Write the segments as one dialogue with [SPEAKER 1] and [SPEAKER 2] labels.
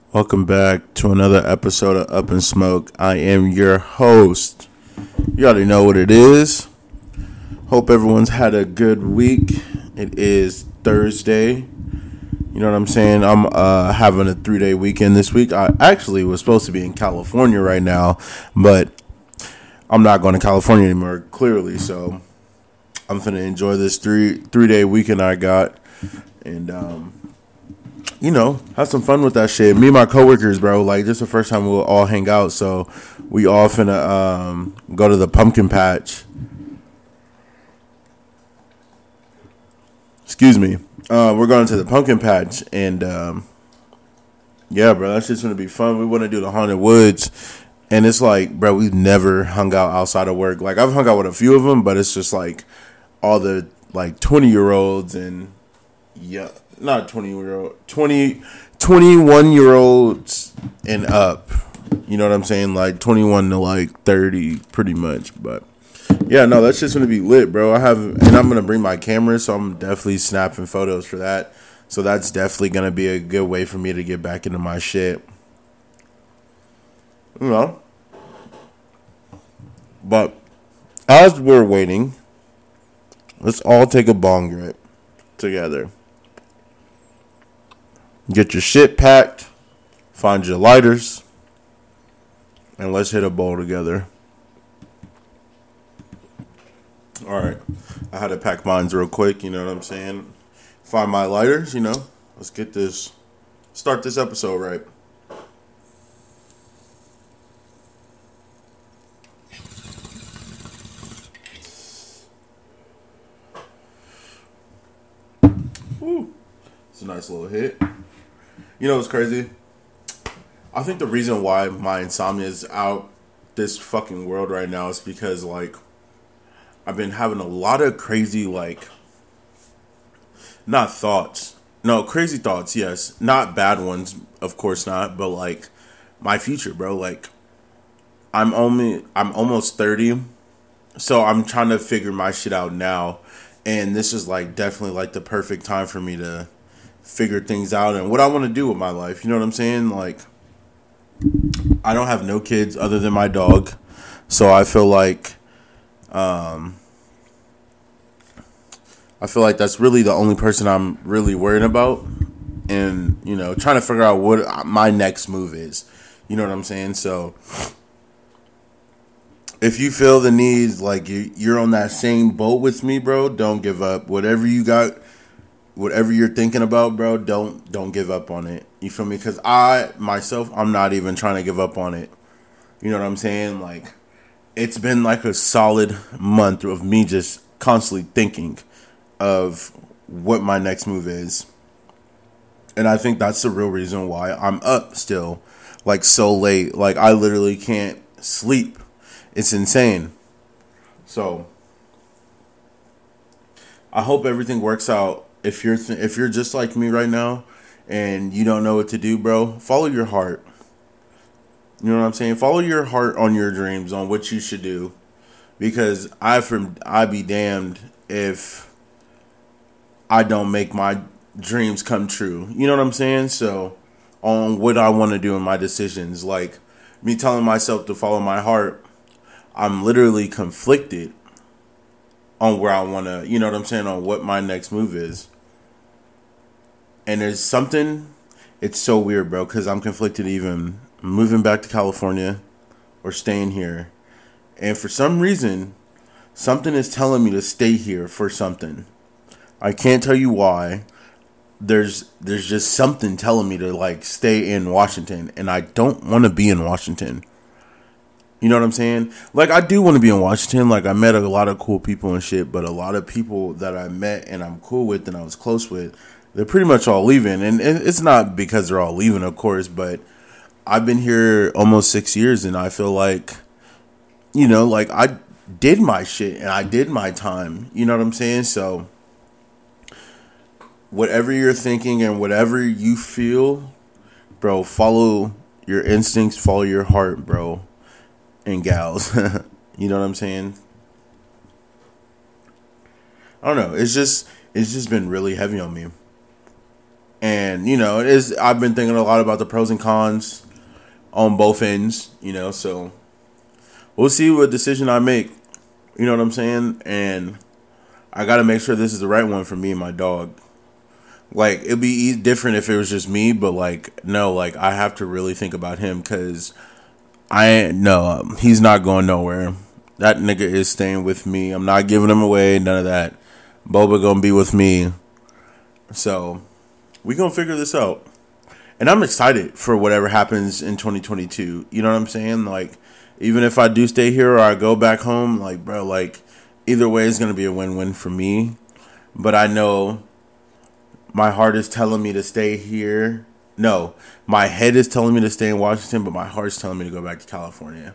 [SPEAKER 1] Welcome back to another episode of Up in Smoke. I am your host. You already know what it is. Hope everyone's had a good week. It is Thursday. You know what I'm saying? I'm having a 3-day weekend this week. I actually was supposed to be in California right now, but I'm not going to California anymore, clearly. So I'm finna enjoy this three-day weekend I got. And, have some fun with that shit. Me and my coworkers, bro, like, this is the first time we'll all hang out, so we all finna go to the pumpkin patch. Excuse me. We're going to the pumpkin patch, and yeah, bro, that's just gonna be fun. We want to do the haunted woods, and it's like, bro, we've never hung out outside of work. Like, I've hung out with a few of them, but it's just like all the like 20-year-olds and yeah, not 20-year-old, 21-year-olds and up. You know what I'm saying? Like 21 to like 30, pretty much. But yeah, no, that's just gonna be lit, bro. I'm gonna bring my camera, so I'm definitely snapping photos for that. So that's definitely gonna be a good way for me to get back into my shit. You know. But as we're waiting, let's all take a bong rip together. Get your shit packed, find your lighters, and let's hit a bowl together. Alright, I had to pack mines real quick, you know what I'm saying? Find my lighters, let's start this episode right. Woo. It's a nice little hit. You know what's crazy? I think the reason why my insomnia is out this fucking world right now is because, like, I've been having a lot of crazy, like, not thoughts. No, crazy thoughts, yes. Not bad ones, of course not, but, like, my future, bro. Like, I'm almost 30, so I'm trying to figure my shit out now. And this is, like, definitely, like, the perfect time for me to figure things out and what I want to do with my life. You know what I'm saying? Like, I don't have no kids other than my dog, so I feel like that's really the only person I'm really worried about, and trying to figure out what my next move is. You know what I'm saying? So if you feel the need, like you're on that same boat with me, bro, don't give up. Whatever you got, whatever you're thinking about, bro, don't give up on it. You feel me? Because I'm not even trying to give up on it. You know what I'm saying? Like, it's been like a solid month of me just constantly thinking of what my next move is. And I think that's the real reason why I'm up still, like, so late. Like, I literally can't sleep. It's insane. So I hope everything works out. If you're just like me right now and you don't know what to do, bro, follow your heart. You know what I'm saying? Follow your heart on your dreams, on what you should do. Because I'd be damned if I don't make my dreams come true. You know what I'm saying? So, on what I want to do in my decisions, like me telling myself to follow my heart, I'm literally conflicted on where I want to, you know what I'm saying, on what my next move is. And there's something, it's so weird, bro, because I'm conflicted even moving back to California or staying here. And for some reason, something is telling me to stay here for something. I can't tell you why. There's just something telling me to, like, stay in Washington, and I don't want to be in Washington. You know what I'm saying? Like, I do want to be in Washington. Like, I met a lot of cool people and shit, but a lot of people that I met and I'm cool with and I was close with, they're pretty much all leaving. And it's not because they're all leaving, of course, but I've been here almost 6 years, and I feel like, like, I did my shit and I did my time. You know what I'm saying? So whatever you're thinking and whatever you feel, bro, follow your instincts, follow your heart, bro. And gals. You know what I'm saying? I don't know. It's just been really heavy on me. And, I've been thinking a lot about the pros and cons on both ends, so we'll see what decision I make. You know what I'm saying? And I got to make sure this is the right one for me and my dog. Like, it'd be different if it was just me, but, like, no, like, I have to really think about him because he's not going nowhere. That nigga is staying with me. I'm not giving him away, none of that. Boba gonna be with me. So, we gonna figure this out. And I'm excited for whatever happens in 2022. You know what I'm saying? Like, even if I do stay here or I go back home, like, bro, like, either way is gonna be a win-win for me. But I know my heart is telling me to stay here. No, my head is telling me to stay in Washington, but my heart's telling me to go back to California.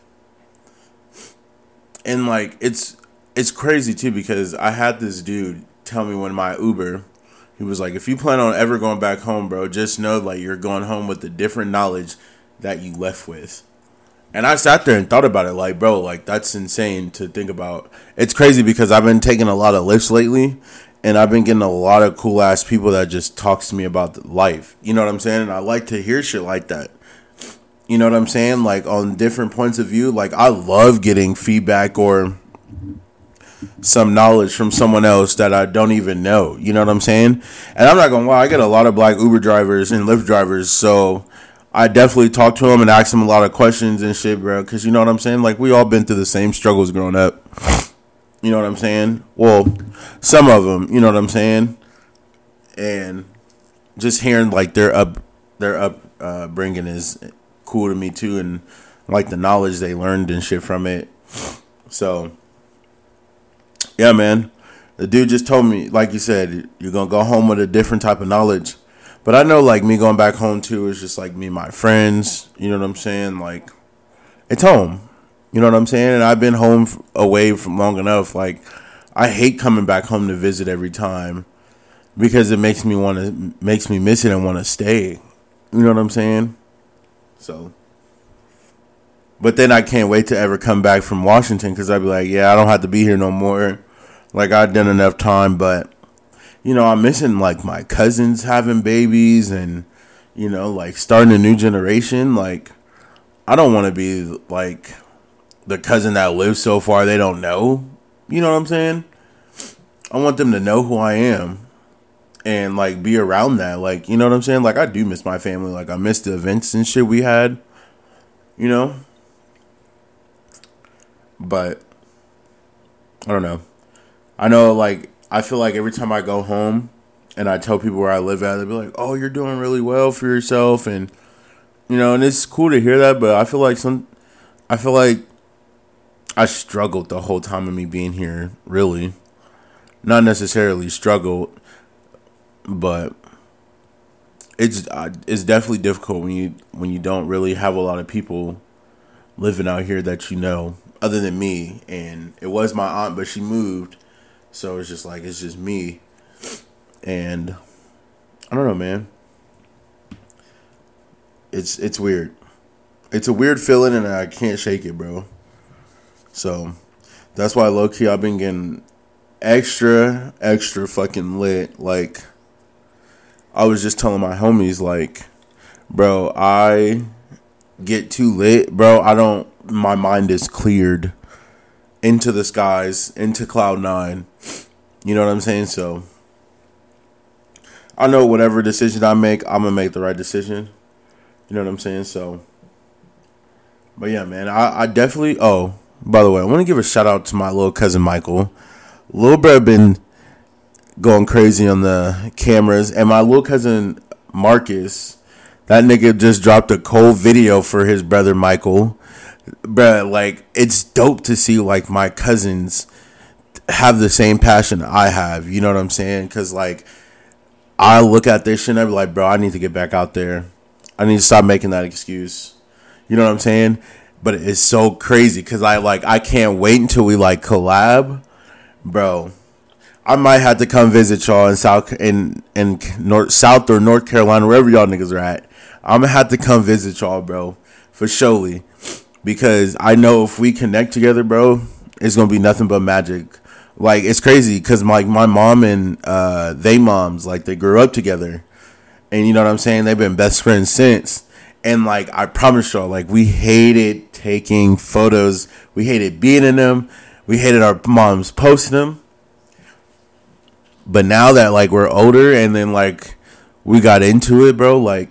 [SPEAKER 1] And, like, it's crazy, too, because I had this dude tell me when my Uber, he was like, if you plan on ever going back home, bro, just know, like, you're going home with the different knowledge that you left with. And I sat there and thought about it, like, bro, like, that's insane to think about. It's crazy because I've been taking a lot of lifts lately, and I've been getting a lot of cool-ass people that just talks to me about life. You know what I'm saying? And I like to hear shit like that. You know what I'm saying? Like, on different points of view. Like, I love getting feedback or some knowledge from someone else that I don't even know. You know what I'm saying? And I'm not going to lie, I get a lot of black Uber drivers and Lyft drivers, so I definitely talk to them and ask them a lot of questions and shit, bro, because you know what I'm saying? Like, we all been through the same struggles growing up. You know what I'm saying? Well, some of them, you know what I'm saying? And just hearing, like, their upbringing is cool to me, too, and, like, the knowledge they learned and shit from it. So, yeah, man. The dude just told me, like you said, you're going to go home with a different type of knowledge. But I know, like, me going back home, too, is just, like, me and my friends. You know what I'm saying? Like, it's home. You know what I'm saying? And I've been home away from long enough. Like, I hate coming back home to visit every time because it makes me miss it and want to stay. You know what I'm saying? So, but then I can't wait to ever come back from Washington because I'd be like, yeah, I don't have to be here no more. Like, I've done enough time, but, I'm missing, like, my cousins having babies and, like, starting a new generation. Like, I don't want to be, like, the cousin that lives so far they don't know. You know what I'm saying? I want them to know who I am and, like, be around that. Like, you know what I'm saying? Like, I do miss my family. Like, I miss the events and shit we had, But, I don't know. I know, like, I feel like every time I go home and I tell people where I live at, they'll be like, oh, you're doing really well for yourself. And, and it's cool to hear that, but I feel like I struggled the whole time of me being here, really. Not necessarily struggled, but it's definitely difficult when you don't really have a lot of people living out here that you know, other than me. And it was my aunt, but she moved, so it's just me. And I don't know, man. It's weird. It's a weird feeling, and I can't shake it, bro. So, that's why low-key I've been getting extra fucking lit. Like, I was just telling my homies, like, bro, I get too lit, bro. My mind is cleared into the skies, into cloud nine. You know what I'm saying? So, I know whatever decision I make, I'm going to make the right decision. You know what I'm saying? So, but yeah, man, I definitely, by the way, I want to give a shout out to my little cousin Michael. Little bro been going crazy on the cameras, and my little cousin Marcus, that nigga just dropped a cold video for his brother Michael. Bruh, like, it's dope to see, like, my cousins have the same passion I have. You know what I'm saying? Because, like, I look at this shit and I be like, bro, I need to get back out there. I need to stop making that excuse. You know what I'm saying? But it's so crazy because I can't wait until we, like, collab. Bro, I might have to come visit y'all in South or North Carolina, wherever y'all niggas are at. I'm going to have to come visit y'all, bro, for surely. Because I know if we connect together, bro, it's going to be nothing but magic. Like, it's crazy because, like, my mom and they moms, like, they grew up together. And you know what I'm saying? They've been best friends since. And like, I promise y'all, like, we hated taking photos. We hated being in them. We hated our moms posting them. But now that like we're older and then like we got into it, bro, like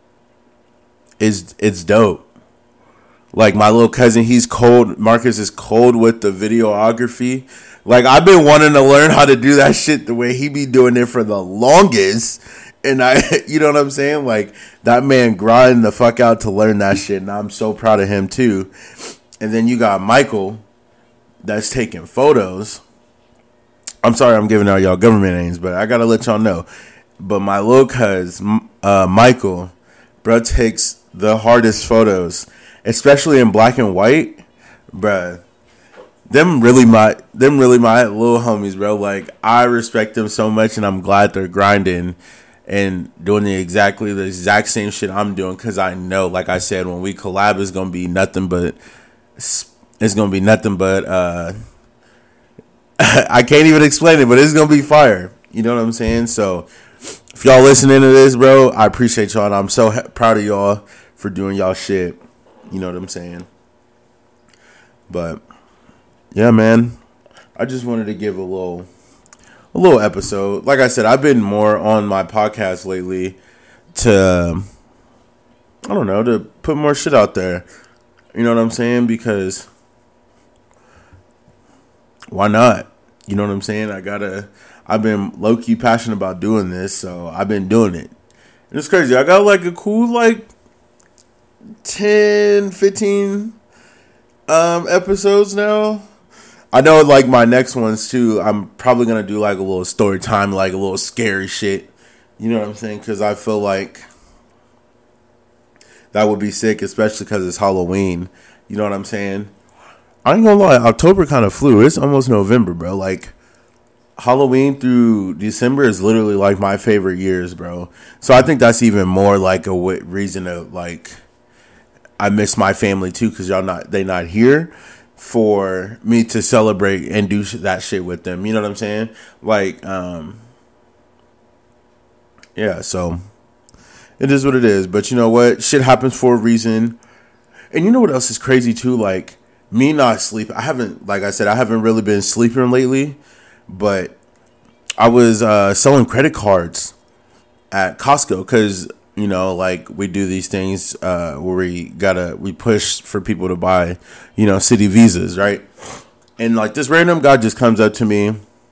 [SPEAKER 1] it's dope. Like my little cousin, he's cold. Marcus is cold with the videography. Like I've been wanting to learn how to do that shit the way he be doing it for the longest. And you know what I'm saying? Like that man grinding the fuck out to learn that shit. And I'm so proud of him too. And then you got Michael that's taking photos. I'm sorry I'm giving out y'all government names, but I got to let y'all know. But my little cuz, Michael, bro, takes the hardest photos, especially in black and white, bruh. Them really my little homies, bro. Like I respect them so much, and I'm glad they're grinding and doing the exact same shit I'm doing. Cause I know, like I said, when we collab, it's gonna be nothing but I can't even explain it, but it's gonna be fire. You know what I'm saying? So if y'all listening to this, bro, I appreciate y'all, and I'm so proud of y'all for doing y'all shit. You know what I'm saying? But yeah, man, I just wanted to give a little episode. Like I said, I've been more on my podcast lately to, I don't know, to put more shit out there. You know what I'm saying? Because why not? You know what I'm saying? I've been low-key passionate about doing this, so I've been doing it. And it's crazy. I got like a cool like 10, 15 episodes now. I know like my next ones too, I'm probably going to do like a little story time, like a little scary shit. You know what I'm saying? Because I feel like that would be sick, especially because it's Halloween. You know what I'm saying? I ain't gonna lie, October kind of flew. It's almost November, bro. Like, Halloween through December is literally like my favorite years, bro. So I think that's even more like a reason to like, I miss my family too, because they not here for me to celebrate and do that shit with them. You know what I'm saying? Like, yeah, so it is what it is. But you know what? Shit happens for a reason. And you know what else is crazy too? Like, me not sleeping. Like I said, I haven't really been sleeping lately, but I was selling credit cards at Costco because, you know, like we do these things where we push for people to buy, you know, city visas, right? And like this random guy just comes up to me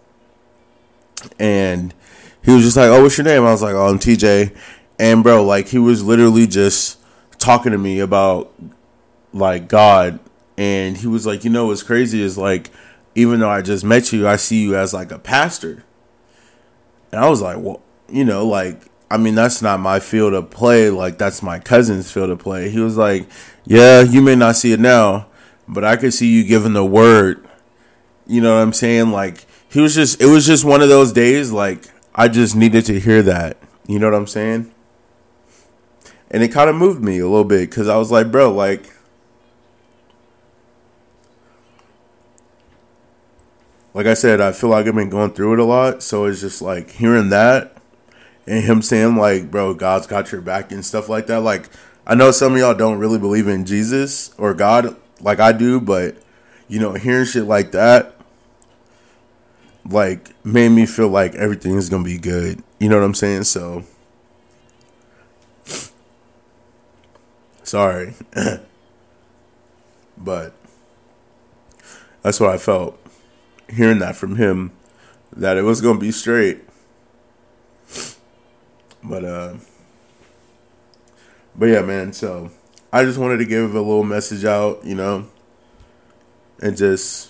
[SPEAKER 1] and he was just like, "Oh, what's your name?" I was like, "Oh, I'm TJ." And bro, like he was literally just talking to me about like God. And he was like, you know what's crazy is like, even though I just met you, I see you as like a pastor. And I was like, well, you know, like, I mean, that's not my field of play. Like, that's my cousin's field of play. He was like, yeah, you may not see it now, but I could see you giving the word. You know what I'm saying? Like, it was just one of those days. Like, I just needed to hear that. You know what I'm saying? And it kind of moved me a little bit because I was like, bro, like, like I said, I feel like I've been going through it a lot. So it's just like hearing that and him saying like, bro, God's got your back and stuff like that. Like, I know some of y'all don't really believe in Jesus or God like I do, but, you know, hearing shit like that, like, made me feel like everything is going to be good. You know what I'm saying? So, sorry. But that's what I felt. Hearing that from him, that it was gonna be straight. But yeah, man, so I just wanted to give a little message out, you know, and just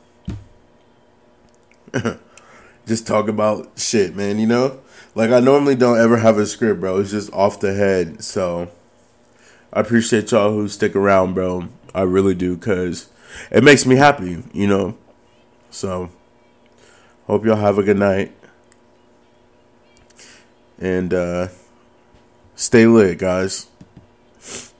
[SPEAKER 1] talk about shit, man, you know? Like, I normally don't ever have a script, bro. It's just off the head. So I appreciate y'all who stick around, bro. I really do, because it makes me happy, you know? So, hope y'all have a good night. And stay lit, guys.